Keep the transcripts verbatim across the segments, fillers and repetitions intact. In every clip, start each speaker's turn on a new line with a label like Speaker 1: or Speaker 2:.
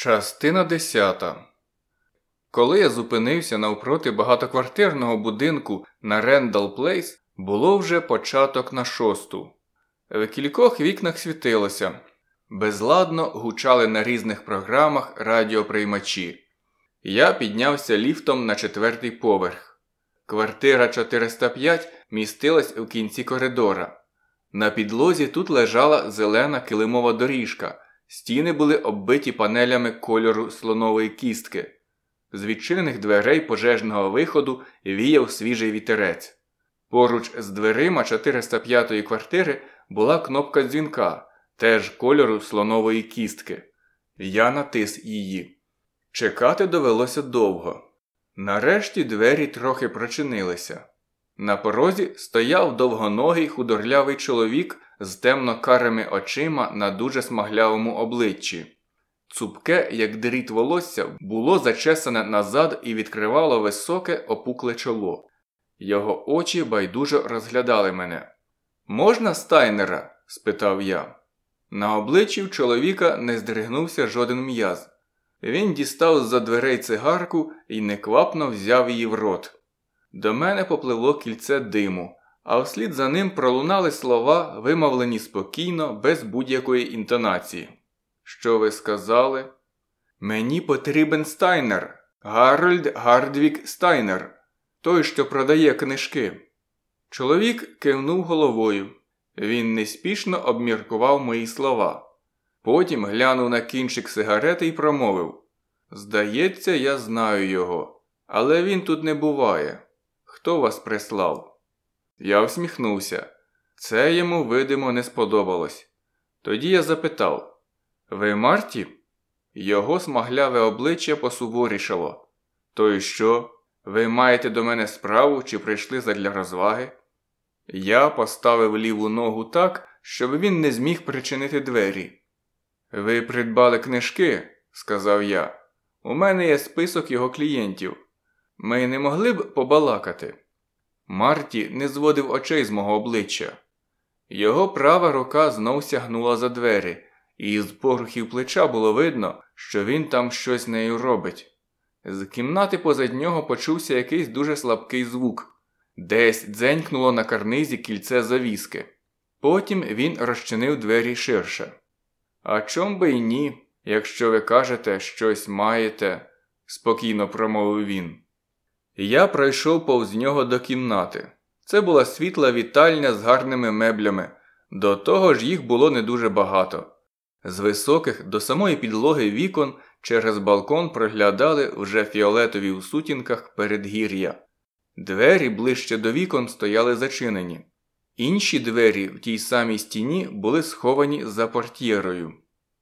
Speaker 1: Частина десята. Коли я зупинився навпроти багатоквартирного будинку на Рендал Плейс, було вже початок на шосту. В кількох вікнах світилося. Безладно гучали на різних програмах радіоприймачі. Я піднявся ліфтом на четвертий поверх. Квартира чотириста п'ять містилась у кінці коридора. На підлозі тут лежала зелена килимова доріжка. Стіни були оббиті панелями кольору слонової кістки. З відчинених дверей пожежного виходу віяв свіжий вітерець. Поруч з дверима чотириста п'ятої квартири була кнопка дзвінка, теж кольору слонової кістки. Я натис її. Чекати довелося довго. Нарешті двері трохи прочинилися. На порозі стояв довгоногий худорлявий чоловік з темно-карими очима на дуже смаглявому обличчі. Цупке, як дріт волосся, було зачесане назад і відкривало високе, опукле чоло. Його очі байдуже розглядали мене. «Можна Стайнера?» – спитав я. На обличчі в чоловіка не здригнувся жоден м'яз. Він дістав з-за дверей цигарку і неквапно взяв її в рот. До мене попливло кільце диму, а вслід за ним пролунали слова, вимовлені спокійно, без будь-якої інтонації. «Що ви сказали?» «Мені потрібен Стайнер. Гарольд Гардвік Стайнер. Той, що продає книжки». Чоловік кивнув головою. Він неспішно обміркував мої слова. Потім глянув на кінчик сигарети і промовив: «Здається, я знаю його. Але він тут не буває. Хто вас прислав?» Я всміхнувся. Це йому, видимо, не сподобалось. Тоді я запитав: «Ви Марті?» Його смагляве обличчя посуворішало. «То й що? Ви маєте до мене справу чи прийшли задля розваги?» Я поставив ліву ногу так, щоб він не зміг причинити двері. «Ви придбали книжки?» – сказав я. «У мене є список його клієнтів. Ми не могли б побалакати?» Марті не зводив очей з мого обличчя. Його права рука знов сягнула за двері, і з порухів плеча було видно, що він там щось нею робить. З кімнати позад нього почувся якийсь дуже слабкий звук. Десь дзенькнуло на карнизі кільце завіски. Потім він розчинив двері ширше. «А чом би й ні, якщо ви кажете, щось маєте», – спокійно промовив він. Я пройшов повз нього до кімнати. Це була світла вітальня з гарними меблями. До того ж їх було не дуже багато. З високих до самої підлоги вікон через балкон проглядали вже фіолетові в сутінках передгір'я. Двері ближче до вікон стояли зачинені. Інші двері в тій самій стіні були сховані за портьєрою.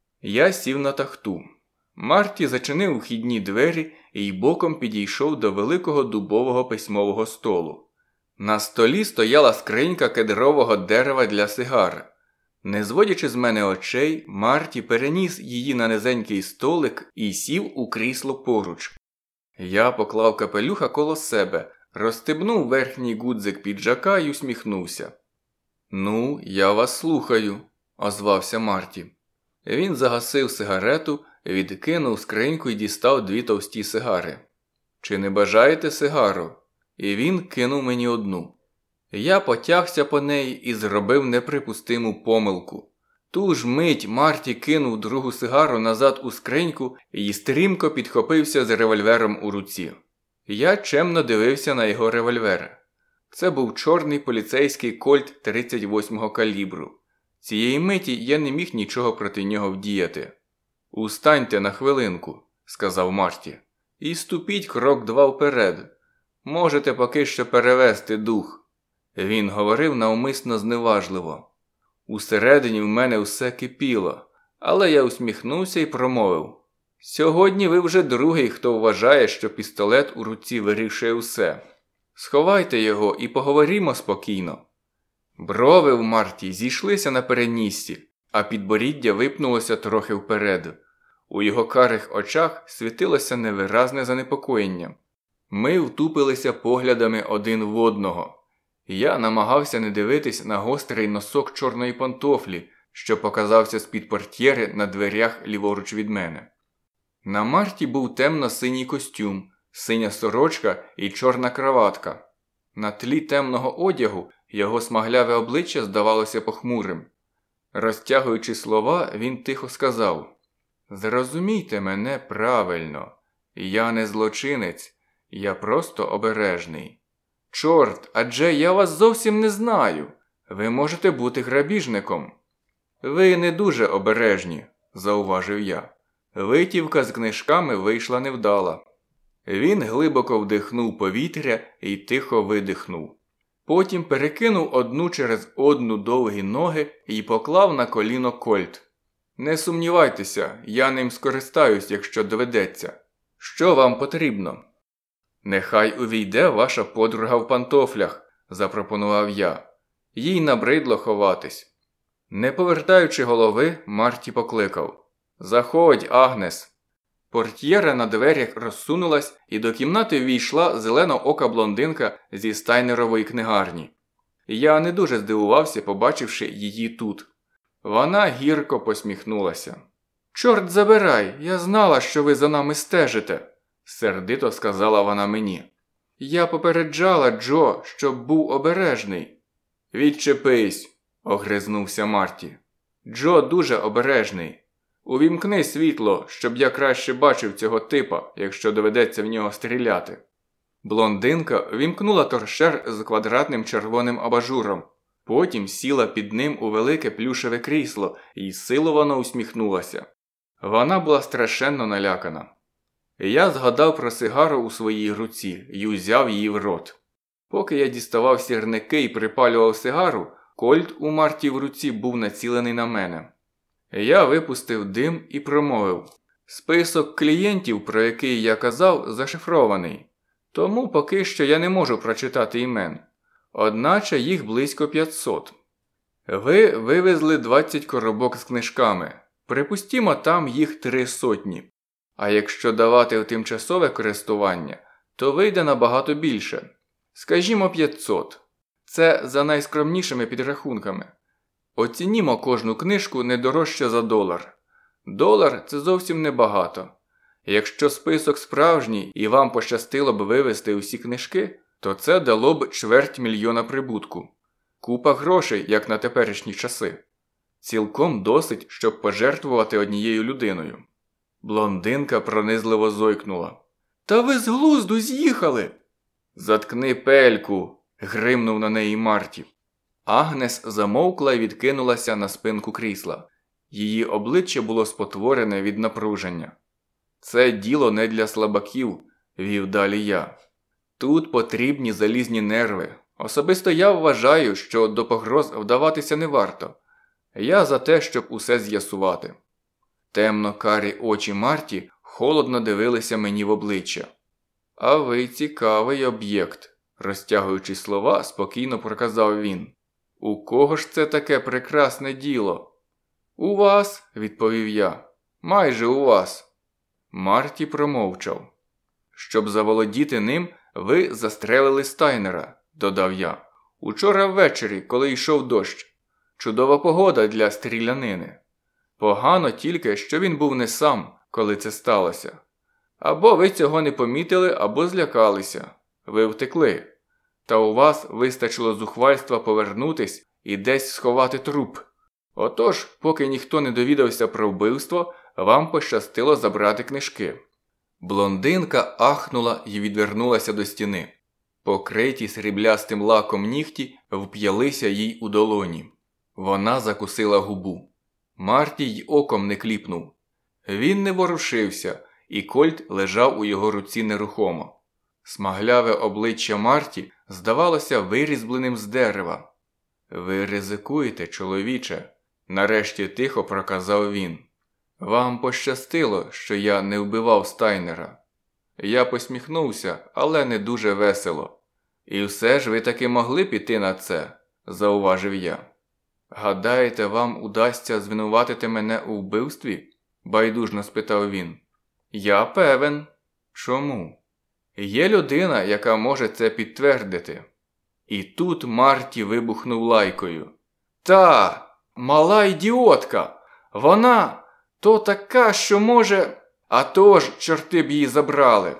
Speaker 1: Я сів на тахту. Марті зачинив вхідні двері і боком підійшов до великого дубового письмового столу. На столі стояла скринька кедрового дерева для сигар. Не зводячи з мене очей, Марті переніс її на низенький столик і сів у крісло поруч. Я поклав капелюха коло себе, розстебнув верхній гудзик піджака і усміхнувся. «Ну, я вас слухаю», – озвався Марті. Він загасив сигарету, відкинув скриньку і дістав дві товсті сигари. «Чи не бажаєте сигару?» І він кинув мені одну. Я потягся по неї і зробив неприпустиму помилку. Ту ж мить Марті кинув другу сигару назад у скриньку і стрімко підхопився з револьвером у руці. Я чемно дивився на його револьвер. Це був чорний поліцейський кольт тридцять восьмого калібру. Цієї миті я не міг нічого проти нього вдіяти. «Устаньте на хвилинку», – сказав Марті, – «і ступіть крок два вперед. Можете поки що перевести дух». Він говорив навмисно зневажливо. Усередині в мене все кипіло, але я усміхнувся і промовив: «Сьогодні ви вже другий, хто вважає, що пістолет у руці вирішує все. Сховайте його і поговоримо спокійно». Брови в Марті зійшлися на переніссі, а підборіддя випнулося трохи вперед. У його карих очах світилося невиразне занепокоєння. Ми втупилися поглядами один в одного. Я намагався не дивитись на гострий носок чорної пантофлі, що показався з-під портьєри на дверях ліворуч від мене. На Марті був темно-синій костюм, синя сорочка і чорна краватка. На тлі темного одягу його смагляве обличчя здавалося похмурим. Розтягуючи слова, він тихо сказав: «Зрозумійте мене правильно. Я не злочинець, я просто обережний». «Чорт, адже я вас зовсім не знаю. Ви можете бути грабіжником». «Ви не дуже обережні», – зауважив я. Витівка з книжками вийшла невдала. Він глибоко вдихнув повітря і тихо видихнув. Потім перекинув одну через одну довгі ноги і поклав на коліно кольт. «Не сумнівайтеся, я ним скористаюсь, якщо доведеться. Що вам потрібно?» «Нехай увійде ваша подруга в пантофлях», – запропонував я. Їй набридло ховатись. Не повертаючи голови, Марті покликав: «Заходь, Агнес». Портьєра на дверях розсунулась, і до кімнати ввійшла зеленоока блондинка зі стайнерової книгарні. Я не дуже здивувався, побачивши її тут. Вона гірко посміхнулася. «Чорт забирай, я знала, що ви за нами стежите», – сердито сказала вона мені. «Я попереджала Джо, щоб був обережний». «Відчепись», – огризнувся Марті. «Джо дуже обережний. Увімкни світло, щоб я краще бачив цього типа, якщо доведеться в нього стріляти». Блондинка вімкнула торшер з квадратним червоним абажуром. Потім сіла під ним у велике плюшеве крісло і силовано усміхнулася. Вона була страшенно налякана. Я згадав про сигару у своїй руці і узяв її в рот. Поки я діставав сірники і припалював сигару, кольт у Марті в руці був націлений на мене. Я випустив дим і промовив: «Список клієнтів, про який я казав, зашифрований. Тому поки що я не можу прочитати імен. Одначе їх близько п'ятсот. Ви вивезли двадцять коробок з книжками. Припустімо, там їх три сотні. А якщо давати в тимчасове користування, то вийде набагато більше. Скажімо, п'ятсот. Це за найскромнішими підрахунками. Оцінімо кожну книжку не дорожче за долар. Долар – це зовсім небагато. Якщо список справжній і вам пощастило б вивезти усі книжки, то це дало б чверть мільйона прибутку. Купа грошей, як на теперішні часи. Цілком досить, щоб пожертвувати однією людиною». Блондинка пронизливо зойкнула. «Та ви з глузду з'їхали!» «Заткни пельку!» – гримнув на неї Марті. Агнес замовкла і відкинулася на спинку крісла. Її обличчя було спотворене від напруження. «Це діло не для слабаків», – вів далі я. «Тут потрібні залізні нерви. Особисто я вважаю, що до погроз вдаватися не варто. Я за те, щоб усе з'ясувати». Темно-карі очі Марті холодно дивилися мені в обличчя. «А ви цікавий об'єкт», – розтягуючи слова, спокійно проказав він. «У кого ж це таке прекрасне діло?» «У вас», – відповів я. «Майже у вас». Марті промовчав. «Щоб заволодіти ним, ви застрелили Стайнера», – додав я. «Учора ввечері, коли йшов дощ. Чудова погода для стрілянини. Погано тільки, що він був не сам, коли це сталося. Або ви цього не помітили, або злякалися. Ви втекли. Та у вас вистачило зухвальства повернутись і десь сховати труп. Отож, поки ніхто не довідався про вбивство, вам пощастило забрати книжки». Блондинка ахнула і відвернулася до стіни. Покриті сріблястим лаком нігті вп'ялися їй у долоні. Вона закусила губу. Марті й оком не кліпнув. Він не ворушився, і кольт лежав у його руці нерухомо. Смагляве обличчя Марті здавалося вирізбленим з дерева. «Ви ризикуєте, чоловіче», – нарешті тихо проказав він. «Вам пощастило, що я не вбивав Стайнера». Я посміхнувся, але не дуже весело. «І все ж ви таки могли піти на це», – зауважив я. «Гадаєте, вам удасться звинуватити мене у вбивстві?» – байдужно спитав він. «Я певен». «Чому?» «Є людина, яка може це підтвердити». І тут Марті вибухнув лайкою. «Та, мала ідіотка! Вона, то така, що може...» «А то ж, чорти б її забрали!»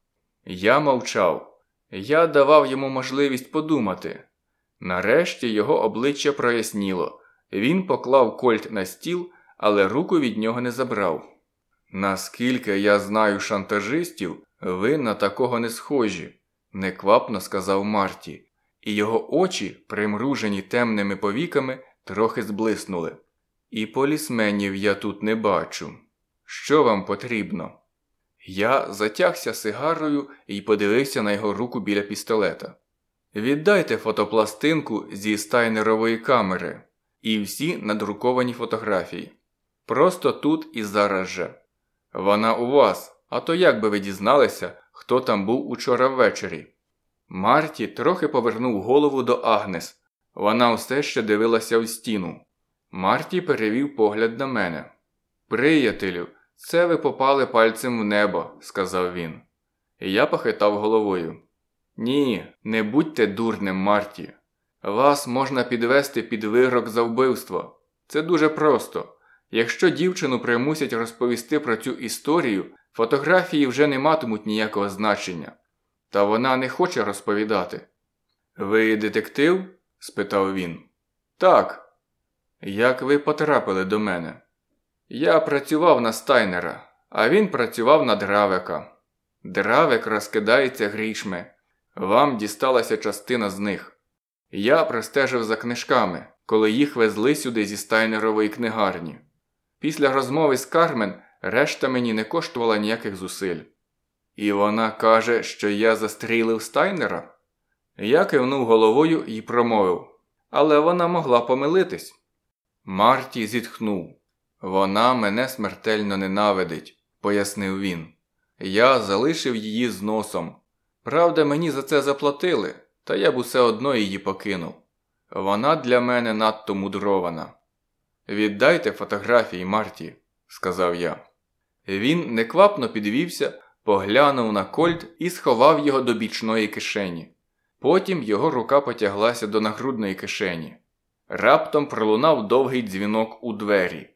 Speaker 1: Я мовчав. Я давав йому можливість подумати. Нарешті його обличчя проясніло. Він поклав кольт на стіл, але руку від нього не забрав. «Наскільки я знаю шантажистів, ви на такого не схожі», – неквапно сказав Марті, і його очі, примружені темними повіками, трохи зблиснули. «І полісменів я тут не бачу. Що вам потрібно?» Я затягся сигарою і подивився на його руку біля пістолета. «Віддайте фотопластинку зі стайнерової камери і всі надруковані фотографії. Просто тут і зараз же. Вона у вас, а то як би ви дізналися, хто там був учора ввечері?» Марті трохи повернув голову до Агнес. Вона все ще дивилася в стіну. Марті перевів погляд на мене. «Приятелю, це ви попали пальцем в небо», – сказав він. Я похитав головою. «Ні, не будьте дурним, Марті. Вас можна підвести під вирок за вбивство. Це дуже просто. Якщо дівчину примусять розповісти про цю історію, фотографії вже не матимуть ніякого значення. Та вона не хоче розповідати». «Ви детектив?» – спитав він. «Так». «Як ви потрапили до мене?» «Я працював на Стайнера, а він працював на Дравека. Дравек розкидається грішми. Вам дісталася частина з них. Я простежив за книжками, коли їх везли сюди зі Стайнерової книгарні. Після розмови з Кармен решта мені не коштувала ніяких зусиль». «І вона каже, що я застрілив Стайнера?» Я кивнув головою і промовив. «Але вона могла помилитись». Марті зітхнув. «Вона мене смертельно ненавидить», – пояснив він. «Я залишив її з носом. Правда, мені за це заплатили, та я б усе одно її покинув. Вона для мене надто мудрована». «Віддайте фотографії, Марті», – сказав я. Він неквапно підвівся, поглянув на кольт і сховав його до бічної кишені. Потім його рука потяглася до нагрудної кишені. Раптом пролунав довгий дзвінок у двері.